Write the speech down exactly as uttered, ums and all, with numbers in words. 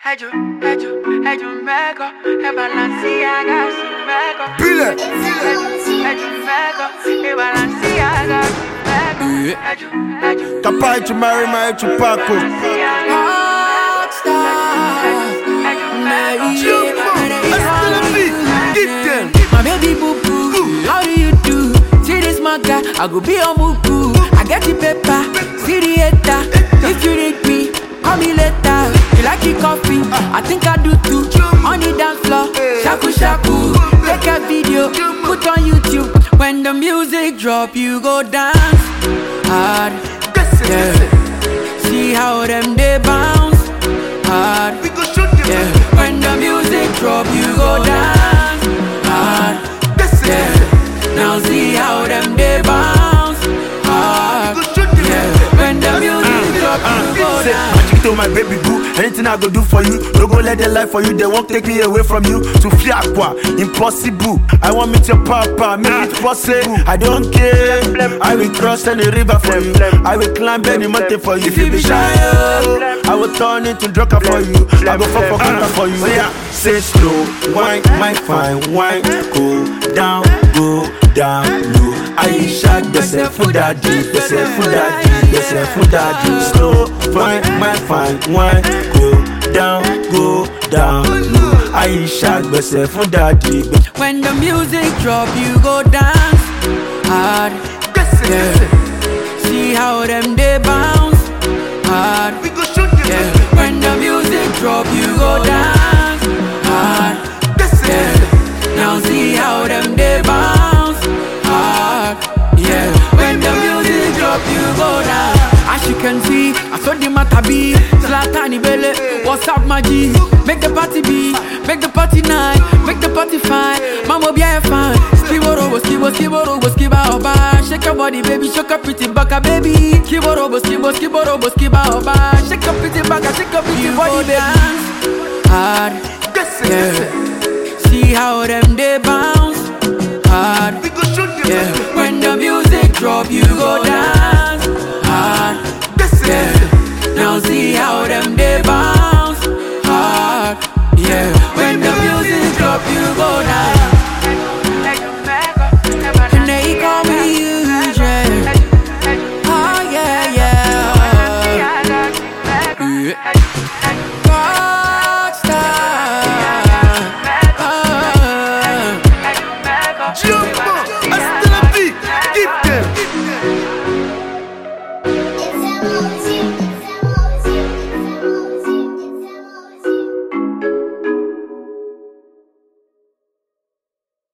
Hejo, hejo, hejo mego, e Balenciaga si mego. Pile. Hejo mego, e Balenciaga si mego. Hejo, hejo. Capaz de marry my Chupaco. My baby boo boo, how do you do? See this my guy, I go be on muku. I get the paper, see the hater. If you need me, call me later. You like your coffee? I think I do too. On the dance floor, shaku shaku. Take a video, put on YouTube. When the music drop, you go dance hard. Yeah. See how them they bounce hard. Yeah. When the music drop, you go dance hard. Yeah. Now see how them they bounce hard. Yeah. When the music drop, you go dance. To my baby boo, anything I go do for you. Don't go let the life for you, they won't take me away from you. To fiakwa, impossible. I want meet your papa, make it possible. I don't care. I will cross any river for you. I will climb any mountain for you. If you be shy, oh, I will turn into drucker for you. I go for for for you. So yeah, say slow, wine, my fine wine, go down, go down low. I shot the self for daddy, the self for daddy, the self for daddy. Slow, fine, my fine wine, go down, go down low. I shot the self for daddy. When the music drop, you go dance hard. Yeah. See how them they bounce hard. Yeah. When the music drop, you go dance hard. Yeah. Now see how them they bounce hard. Yeah. When the music drop, you go down. As you can see, I saw the matter be Zlatani Bele, what's up my G? Make the party be, make the party night, make the party fine. Mama be a fan. Skibo robo, skibo, skibo robo, skiba oba. Shake your body, baby, shake your pretty baka, baby. Skibo robo, skibo, skibo robo, skiba oba. Shake your pretty baka, shake your pretty body, baby. Hard, yeah. See how them they bounce hard. Yeah. When the music drop, you go dance hard. Yeah. Now see how them they bounce.